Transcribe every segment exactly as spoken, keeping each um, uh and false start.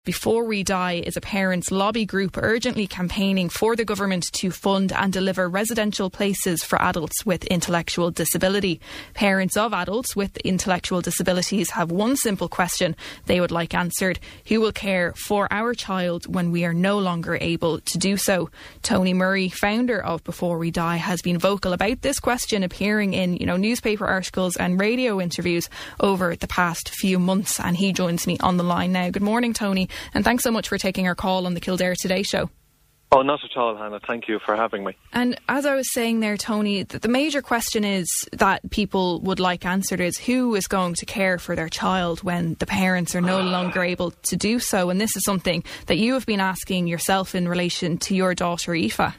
Before We Die is a parents' lobby group urgently campaigning for the government to fund and deliver residential places for adults with intellectual disability. Parents of adults with intellectual disabilities have one simple question they would like answered: who will care for our child when we are no longer able to do so? Tony Murray, founder of Before We Die, has been vocal about this question, appearing in, you know, newspaper articles and radio interviews over the past few months, and he joins me on the line now. Good morning, Tony. And thanks so much for taking our call on the Kildare Today show. Oh, not at all, Hannah. Thank you for having me. And as I was saying there, Tony, the major question is that people would like answered is who is going to care for their child when the parents are no longer able to do so? And this is something that you have been asking yourself in relation to your daughter, Aoife.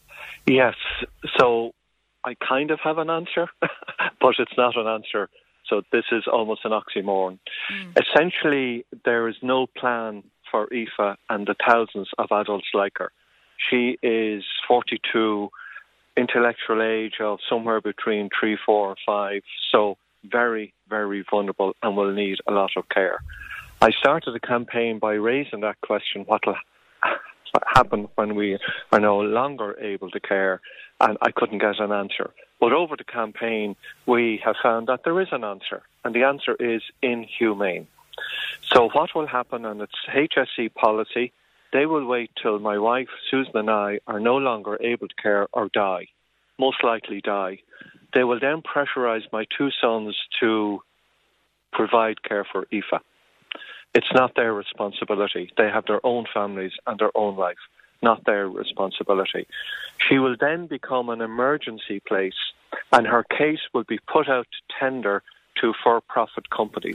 Yes. So I kind of have an answer, but it's not an answer. So this is almost an oxymoron. Mm. Essentially, there is no plan for Aoife and the thousands of adults like her. She is forty-two, intellectual age of somewhere between three, four, or five. So very, very vulnerable and will need a lot of care. I started a campaign by raising that question: what will happen when we are no longer able to care? And I couldn't get an answer. But over the campaign, we have found that there is an answer, and the answer is inhumane. So what will happen, and it's H S E policy, they will wait till my wife, Susan, and I are no longer able to care or die, most likely die. They will then pressurise my two sons to provide care for Aoife. It's not their responsibility. They have their own families and their own life, not their responsibility. She will then become an emergency place, and her case will be put out to tender to for-profit companies.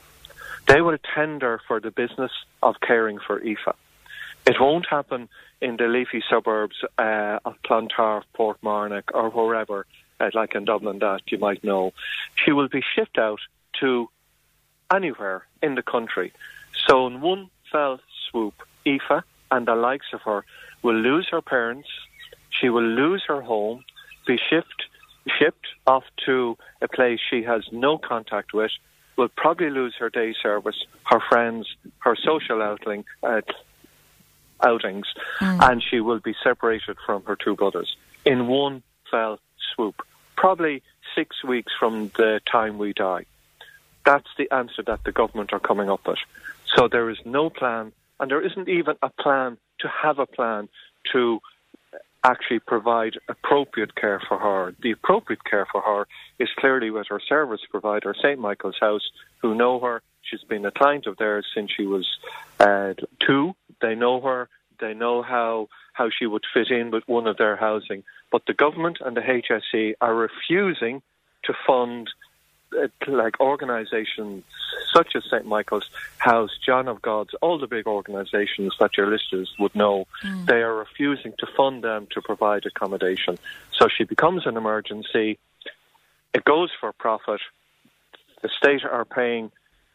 They will tender for the business of caring for Aoife. It won't happen in the leafy suburbs uh, of Clontarf, Portmarnock, or wherever, uh, like in Dublin, that you might know. She will be shipped out to anywhere in the country. So in one fell swoop, Aoife and the likes of her will lose her parents, she will lose her home, be shipped, shipped off to a place she has no contact with, will probably lose her day service, her friends, her social outing, uh, outings, mm. and she will be separated from her two brothers in one fell swoop, probably six weeks from the time we die. That's the answer that the government are coming up with. So there is no plan, and there isn't even a plan to have a plan to actually provide appropriate care for her. The appropriate care for her is clearly with her service provider, Saint Michael's House, who know her. She's been a client of theirs since she was uh, two. They know her. They know how, how she would fit in with one of their housing. But the government and the H S E are refusing to fund uh, like organisations such as Saint Michael's House, John of God's, all the big organisations that your listeners would know. Mm. They are refusing to fund them to provide accommodation. So she becomes an emergency. It goes for profit. The state are paying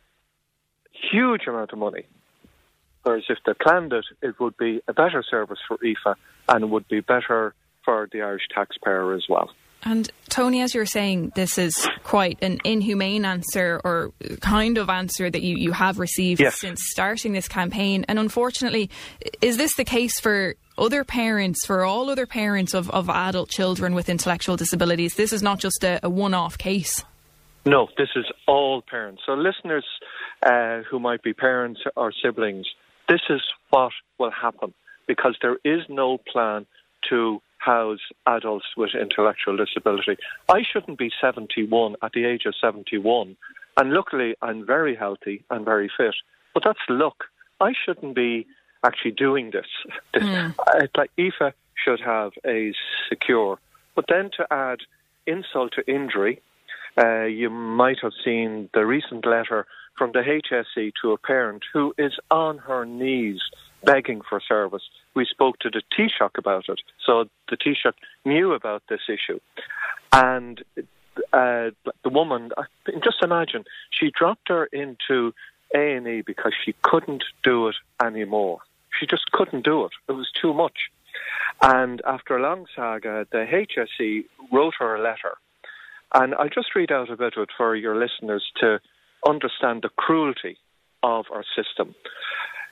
huge amount of money. Whereas if they planned it, it would be a better service for Aoife and it would be better for the Irish taxpayer as well. And Tony, as you're saying, this is quite an inhumane answer, or kind of answer that you, you have received yes. since starting this campaign. And unfortunately, is this the case for other parents, for all other parents of, of adult children with intellectual disabilities? This is not just a, a one-off case. No, this is all parents. So listeners uh, who might be parents or siblings, this is what will happen, because there is no plan to house adults with intellectual disability. I shouldn't be seventy-one at the age of seventy-one, and luckily I'm very healthy and very fit, but that's luck. I shouldn't be actually doing this. Mm. It's like Aoife should have a secure, but then to add insult to injury, uh, you might have seen the recent letter from the H S E to a parent who is on her knees begging for service. We spoke to the Taoiseach about it, so the Taoiseach knew about this issue. And uh, the woman, just imagine, she dropped her into A and E because she couldn't do it anymore. She just couldn't do it. It was too much. And after a long saga, the H S E wrote her a letter. And I'll just read out a bit of it for your listeners to understand the cruelty of our system.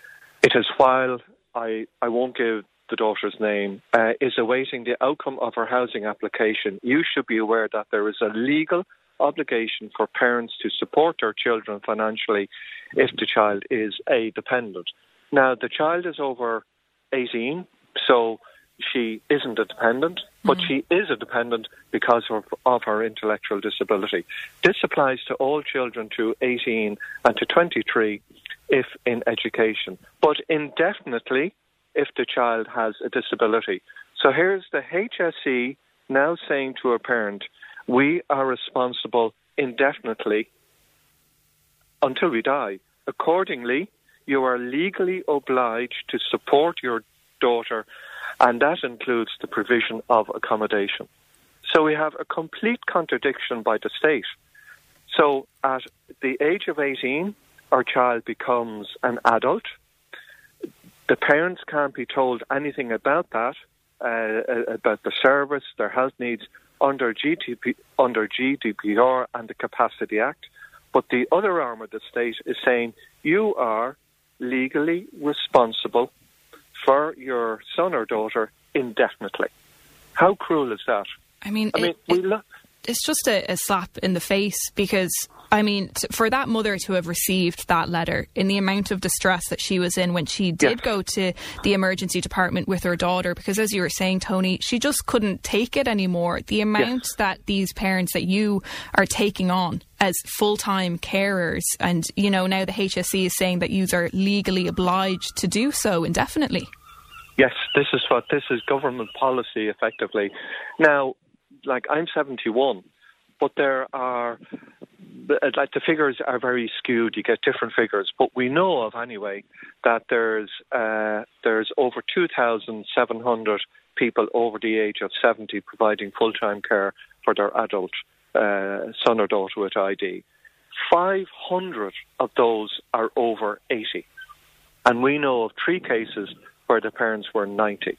it is while I, I won't give the daughter's name, uh, is awaiting the outcome of her housing application, you should be aware that there is a legal obligation for parents to support their children financially if the child is a dependent. Now, the child is over eighteen, so she isn't a dependent, but mm. she is a dependent because of, of her intellectual disability. This applies to all children to eighteen and to twenty-three if in education, but indefinitely if the child has a disability. So here's the H S E now saying to a parent, we are responsible indefinitely until we die. Accordingly, you are legally obliged to support your daughter, and that includes the provision of accommodation. So we have a complete contradiction by the state. So at the age of eighteen, our child becomes an adult. The parents can't be told anything about that, uh, about the service, their health needs, under G D P, under G D P R and the Capacity Act. But the other arm of the state is saying you are legally responsible for your son or daughter indefinitely. How cruel is that? I mean, I mean, it, we it, lo- it's just a, a slap in the face because, I mean, t- for that mother to have received that letter in the amount of distress that she was in when she did yes. go to the emergency department with her daughter, because as you were saying, Tony, she just couldn't take it anymore. The amount yes. that these parents that you are taking on as full-time carers, and, you know, now the H S E is saying that you are legally obliged to do so indefinitely. Yes, this is what, this is government policy effectively. Now, like, I'm seventy-one, but there are, like, the figures are very skewed. You get different figures, but we know of anyway that there's uh, there's over two thousand seven hundred people over the age of seventy providing full-time care for their adult uh, son or daughter with I D. five hundred of those are over eighty, and we know of three cases where the parents were ninety.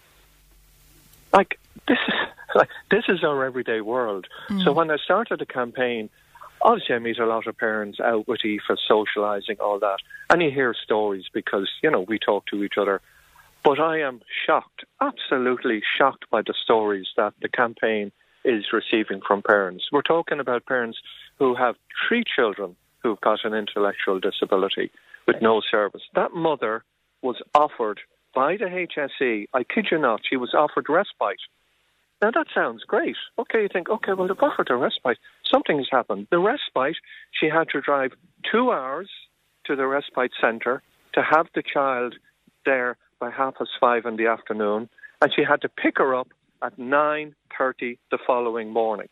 Like, this is like this is our everyday world. Mm. So when I started the campaign, obviously I meet a lot of parents out with Aoife, socialising, all that, and you hear stories because, you know, we talk to each other. But I am shocked, absolutely shocked by the stories that the campaign is receiving from parents. We're talking about parents who have three children who've got an intellectual disability with no service. That mother was offered by the H S E, I kid you not, she was offered respite. Now that sounds great. Okay, you think, okay, well, they've offered her respite. Something has happened. The respite, she had to drive two hours to the respite centre to have the child there by half past five in the afternoon, and she had to pick her up at nine thirty the following morning.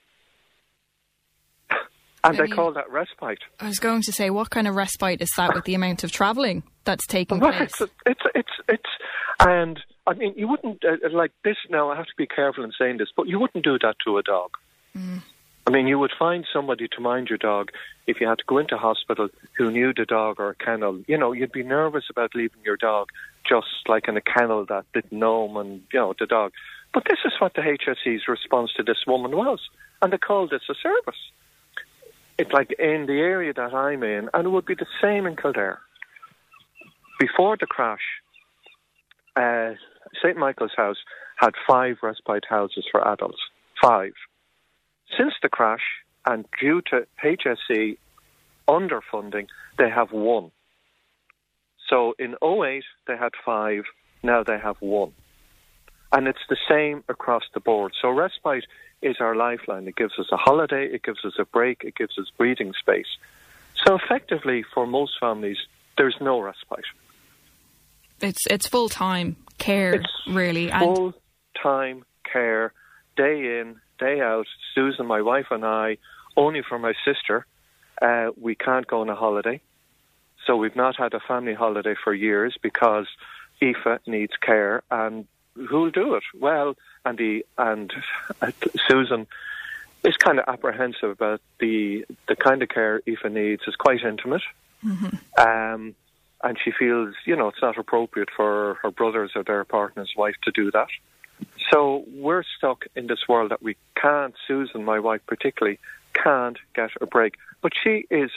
And I they mean, call that respite. I was going to say, what kind of respite is that with the amount of travelling that's taking well, place? It's, it's, it's, it's, and I mean, you wouldn't, uh, like this now, I have to be careful in saying this, but you wouldn't do that to a dog. Mm. I mean, you would find somebody to mind your dog if you had to go into hospital who knew the dog or a kennel. You know, you'd be nervous about leaving your dog just like in a kennel that didn't know him and, you know, the dog. But this is what the H S E's response to this woman was, and they called this a service. It's like in the area that I'm in, and it would be the same in Kildare. Before the crash, uh, Saint Michael's House had five respite houses for adults. Five. Since the crash, and due to H S E underfunding, they have one. So in oh eight, they had five. Now they have one. And it's the same across the board. So respite is our lifeline. It gives us a holiday, it gives us a break, it gives us breathing space. So effectively, for most families, there's no respite. It's it's full-time care, it's really. Full-time care, day in, day out. Susan, my wife and I, only for my sister, uh, we can't go on a holiday. So we've not had a family holiday for years because Aoife needs care, and who'll do it? Well, and the and uh, Susan is kind of apprehensive about the the kind of care Aoife needs. Is quite intimate, mm-hmm. um, and she feels, you know, it's not appropriate for her brothers or their partner's wife to do that. So we're stuck in this world that we can't. Susan, my wife particularly, can't get a break. But she is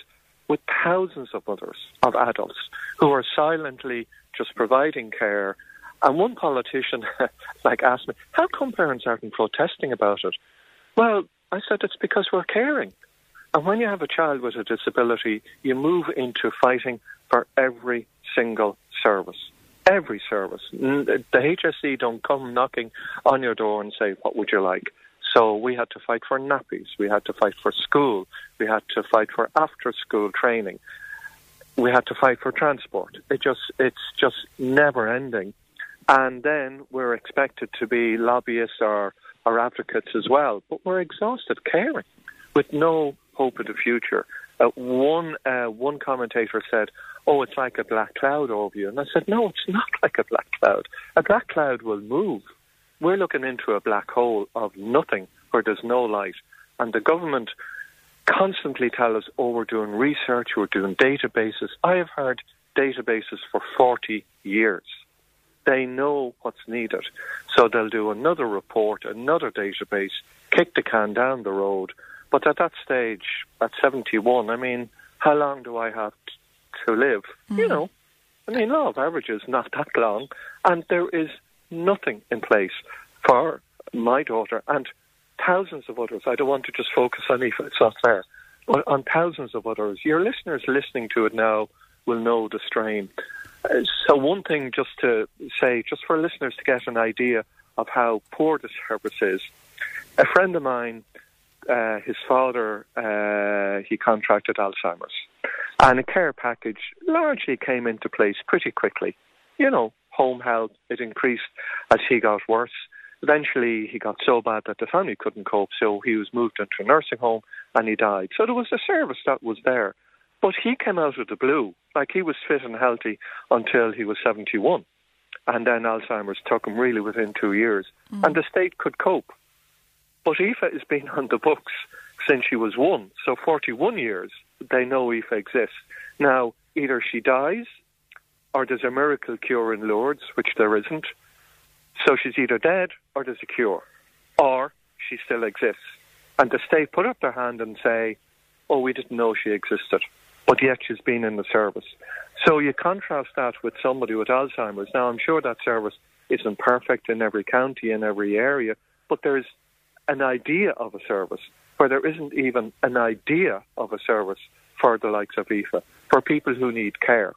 with thousands of others, of adults, who are silently just providing care. And one politician like asked me, how come parents aren't protesting about it? Well, I said, it's because we're caring. And when you have a child with a disability, you move into fighting for every single service. Every service. The H S E don't come knocking on your door and say, what would you like? So we had to fight for nappies. We had to fight for school. We had to fight for after-school training. We had to fight for transport. It just, it's just never ending. And then we're expected to be lobbyists or, or advocates as well. But we're exhausted caring with no hope of the future. Uh, one uh, one commentator said, oh, it's like a black cloud over you. And I said, no, it's not like a black cloud. A black cloud will move. We're looking into a black hole of nothing where there's no light. And the government constantly tell us, oh, we're doing research, we're doing databases. I have heard databases for forty years. They know what's needed. So they'll do another report, another database, kick the can down the road. But at that stage, at seventy-one, I mean, how long do I have t- to live? Mm. You know, I mean, law of averages, not that long. And there is nothing in place for my daughter and thousands of others. I don't want to just focus on Aoife, it's not fair. But on thousands of others. Your listeners listening to it now will know the strain. Uh, so one thing just to say, just for listeners to get an idea of how poor the service is, a friend of mine, uh, his father, uh, he contracted Alzheimer's. And a care package largely came into place pretty quickly. You know, home health, it increased as he got worse. Eventually, he got so bad that the family couldn't cope, so he was moved into a nursing home and he died. So there was a service that was there. But he came out of the blue, like he was fit and healthy until he was seventy-one. And then Alzheimer's took him really within two years. Mm. And the state could cope. But Aoife has been on the books since she was one. So forty-one years, they know Aoife exists. Now, either she dies or there's a miracle cure in Lourdes, which there isn't. So she's either dead or there's a cure, or she still exists. And the state put up their hand and say, oh, we didn't know she existed, but yet she's been in the service. So you contrast that with somebody with Alzheimer's. Now, I'm sure that service isn't perfect in every county, in every area, but there's an idea of a service where there isn't even an idea of a service for the likes of Aoife, for people who need care.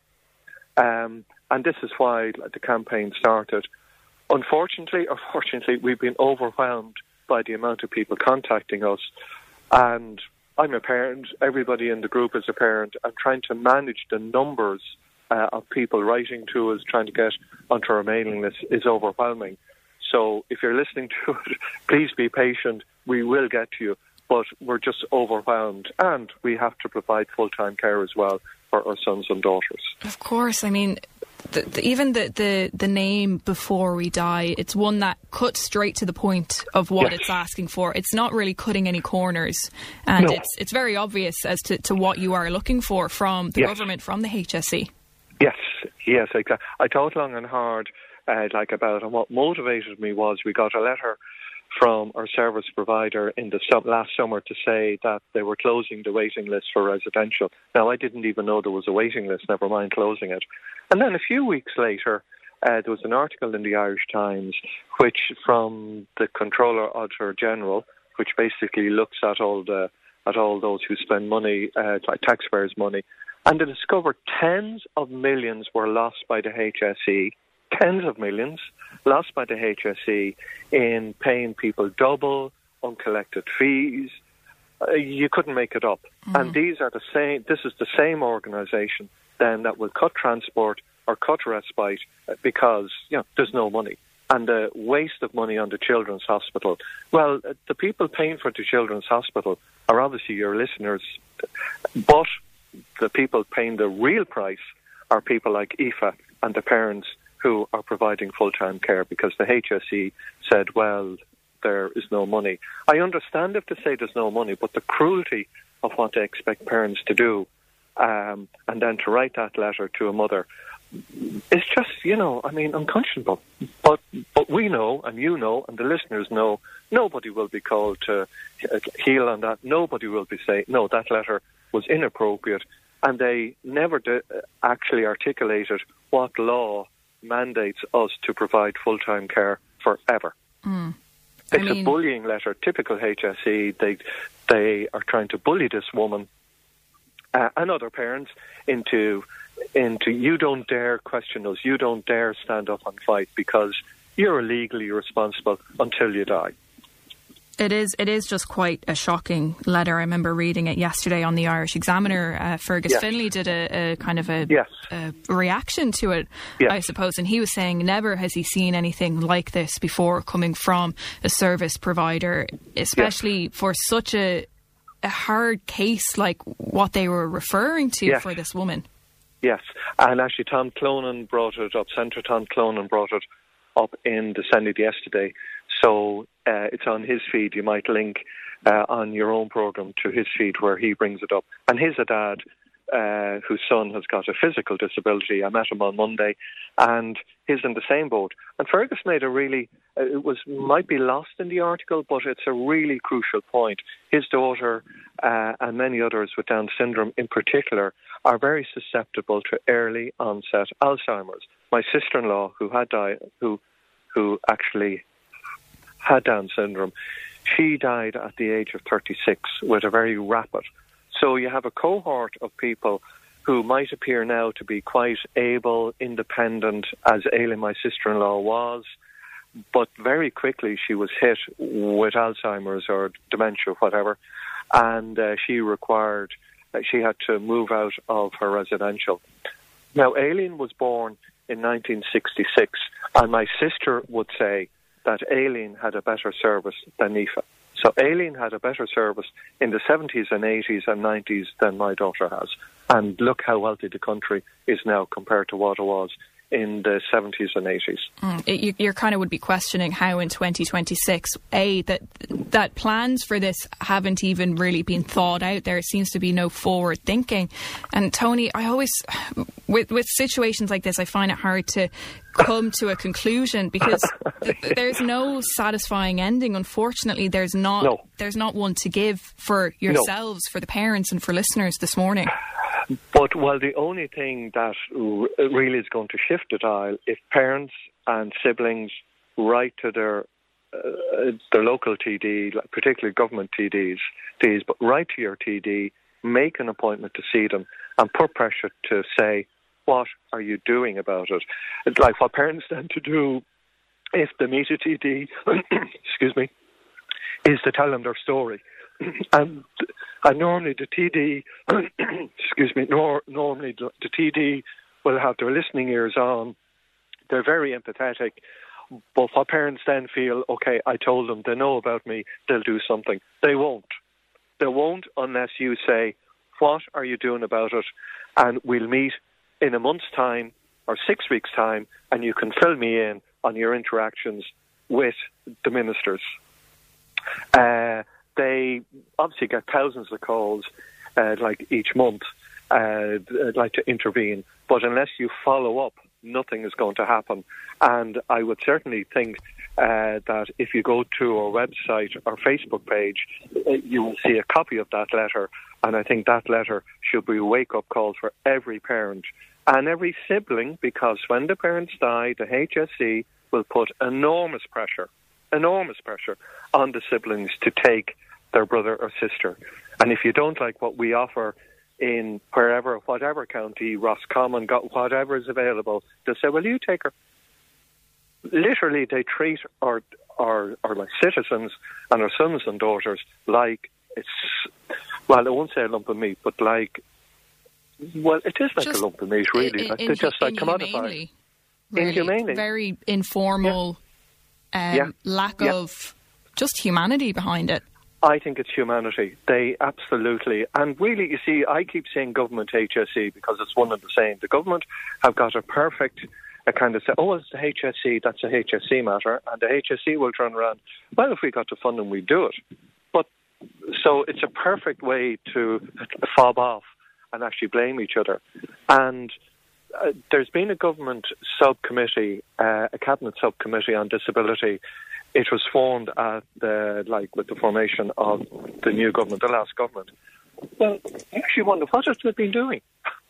Um, and this is why the campaign started. Unfortunately, or fortunately, we've been overwhelmed by the amount of people contacting us. And I'm a parent, everybody in the group is a parent, and trying to manage the numbers uh, of people writing to us, trying to get onto our mailing list is overwhelming. So if you're listening to it, please be patient. We will get to you, but we're just overwhelmed, and we have to provide full-time care as well for our sons and daughters. Of course. I mean, the, the, even the, the, the name Before We Die, it's one that cuts straight to the point of what yes. it's asking for. It's not really cutting any corners, and no. it's it's very obvious as to, to what you are looking for from the yes. government, from the H S E. Yes, yes, exactly. I thought long and hard uh, like about it, and what motivated me was we got a letter from our service provider in the sum- last summer to say that they were closing the waiting list for residential. Now, I didn't even know there was a waiting list, never mind closing it. And then a few weeks later, uh, there was an article in the Irish Times which, from the Controller Auditor General, which basically looks at all the at all those who spend money, uh, like taxpayers' money, and they discovered tens of millions were lost by the H S E, tens of millions lost by the H S E in paying people double, uncollected fees. Uh, you couldn't make it up. Mm-hmm. And these are the same. This is the same organisation then that will cut transport or cut respite because you know there's no money. And the waste of money on the Children's Hospital. Well, the people paying for the Children's Hospital are obviously your listeners, but the people paying the real price are people like Aoife and the parents who are providing full-time care because the H S E said, well, there is no money. I understand if they say there's no money, but the cruelty of what they expect parents to do um, and then to write that letter to a mother, it's just, you know, I mean, unconscionable. But but we know, and you know, and the listeners know, nobody will be called to heel on that. Nobody will be saying, no, that letter was inappropriate. and they never de- actually articulated what law mandates us to provide full-time care forever. Mm. It's mean, a bullying letter, typical H S E. They they are trying to bully this woman uh, and other parents into into you don't dare question us, you don't dare stand up and fight because you're legally responsible until you die. It is It is just quite a shocking letter. I remember reading it yesterday on the Irish Examiner. Uh, Fergus yes. Finlay did a, a kind of a, yes. a reaction to it, yes. I suppose, and he was saying never has he seen anything like this before coming from a service provider, especially yes. for such a, a hard case like what they were referring to yes. for this woman. Yes, and actually Tom Clonan brought it up, Senator Tom Clonan brought it up in the Senate yesterday. So uh, it's on his feed. You might link uh, on your own programme to his feed where he brings it up. And he's a dad uh, whose son has got a physical disability. I met him on Monday, and he's in the same boat. And Fergus made a really, uh, it was might be lost in the article, but it's a really crucial point. His daughter uh, and many others with Down syndrome in particular are very susceptible to early onset Alzheimer's. My sister-in-law, who had died, who who actually had Down syndrome, she died at the age of thirty-six with a very rapid. So you have a cohort of people who might appear now to be quite able, independent, as Aileen, my sister-in-law, was, but very quickly she was hit with Alzheimer's or dementia, whatever, and uh, she required, uh, she had to move out of her residential. Now, Aileen was born in nineteen sixty-six, and my sister would say that Aileen had a better service than Aoife. So Aileen had a better service in the seventies and eighties and nineties than my daughter has. And look how wealthy the country is now compared to what it was in the seventies and eighties. Mm, it, you, you kind of would be questioning how in twenty twenty-six, A, that that plans for this haven't even really been thought out. There seems to be no forward thinking. And Tony, I always, with, with situations like this, I find it hard to come to a conclusion because th- there's no satisfying ending. Unfortunately, there's not no. there's not one to give for yourselves, no. for the parents and for listeners this morning. But, well, the only thing that really is going to shift the dial, if parents and siblings write to their uh, their local T D, particularly government T Ds, Ds, but write to your T D, make an appointment to see them, and put pressure to say, what are you doing about it? It's like what parents tend to do if they meet a T D, excuse me, is to tell them their story. And, and normally the T D, excuse me, nor, normally the, the T D will have their listening ears on. They're very empathetic. But what parents then feel, okay, I told them, they know about me, they'll do something. They won't. They won't unless you say, what are you doing about it? And we'll meet in a month's time or six weeks' time, and you can fill me in on your interactions with the ministers. Uh, they obviously get thousands of calls, uh, like each month, uh, like to intervene. But unless you follow up, nothing is going to happen. And I would certainly think uh, that if you go to our website or Facebook page, you will see a copy of that letter. And I think that letter should be a wake-up call for every parent and every sibling, because when the parents die, the H S E will put enormous pressure, enormous pressure on the siblings to take their brother or sister. And if you don't like what we offer in wherever, whatever county, Roscommon, got whatever is available, they'll say, well, you take her. Literally, they treat our, our, our like citizens and our sons and daughters like it's, well, I won't say a lump of meat, but like, well, it is like just a lump of meat, really. In, like, in, they're just like commodified. Really. Inhumanely. Very informal yeah. Um, yeah. lack yeah. of just humanity behind it. I think it's humanity. They absolutely, and really, you see, I keep saying government H S E because it's one and the same. The government have got a perfect a kind of say, oh, it's the H S E, that's a H S E matter, and the H S E will turn around, well, if we got the funding, we'd do it. But, so it's a perfect way to fob off and actually blame each other. And uh, there's been a government subcommittee, uh, a cabinet subcommittee on disability. It was formed at the, like with the formation of the new government, the last government. Well, I actually wonder, what has it been doing?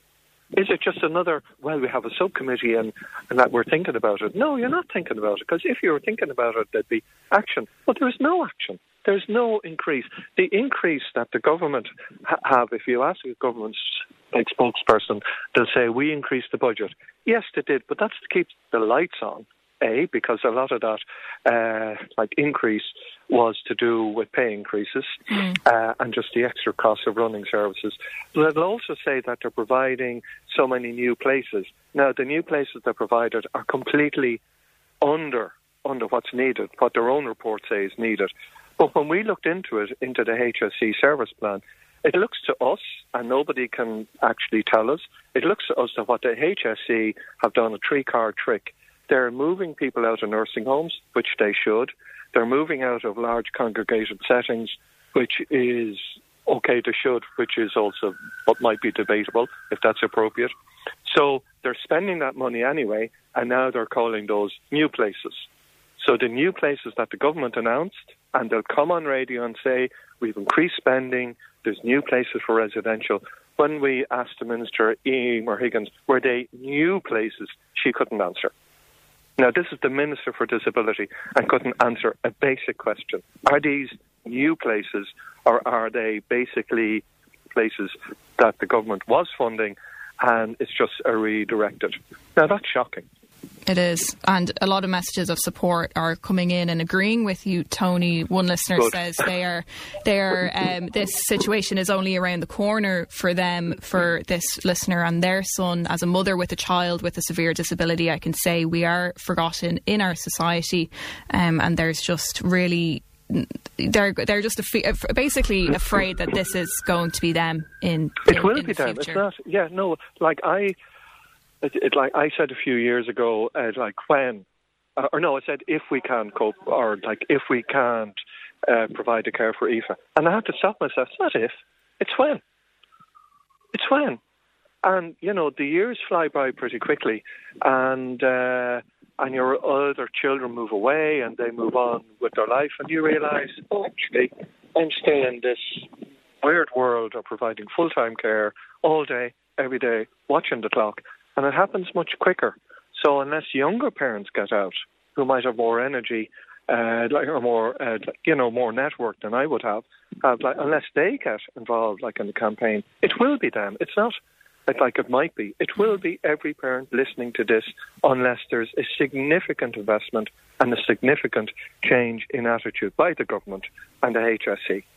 Is it just another, well, we have a subcommittee and, and that we're thinking about it? No, you're not thinking about it, because if you were thinking about it, there'd be action. But there is no action. There's no increase. The increase that the government ha- have, if you ask a government like spokesperson, they'll say, we increased the budget. Yes, they did, but that's to keep the lights on. A, because a lot of that uh, like increase was to do with pay increases mm. uh, and just the extra cost of running services. But they'll also say that they're providing so many new places. Now, the new places they're provided are completely under under what's needed, what their own report says is needed. But when we looked into it, into the H S C service plan, it looks to us, and nobody can actually tell us, it looks to us that what the H S C have done a three-card trick. They're moving people out of nursing homes, which they should. They're moving out of large congregated settings, which is okay, they should, which is also what might be debatable, if that's appropriate. So they're spending that money anyway, and now they're calling those new places. So the new places that the government announced, and they'll come on radio and say, we've increased spending, there's new places for residential. When we asked the Minister, Emer Higgins, were they new places, she couldn't answer. Now, this is the Minister for Disability and couldn't answer a basic question. Are these new places, or are they basically places that the government was funding and it's just a redirected? Now, that's shocking. It is. And a lot of messages of support are coming in and agreeing with you, Tony. One listener Good. says they are, they are, um, this situation is only around the corner for them, for this listener and their son. As a mother with a child with a severe disability, I can say we are forgotten in our society, um, and there's just really... They're they're just af- basically afraid that this is going to be them in, in It will in be the them. future. It's not... Yeah, no, like I... It, it, like I said a few years ago, uh, like when, uh, or no, I said if we can cope, or like if we can't uh, provide the care for Aoife. And I had to stop myself. It's not if, it's when. It's when. And, you know, the years fly by pretty quickly, and uh, and your other children move away and they move on with their life, and you realise, oh, actually, I'm still in this weird world of providing full-time care all day, every day, watching the clock. And it happens much quicker. So unless younger parents get out, who might have more energy, uh, like, or more, uh, you know, more network than I would have, have like, unless they get involved, like in the campaign, it will be them. It's not like, like it might be. It will be every parent listening to this, unless there's a significant investment and a significant change in attitude by the government and the H S C.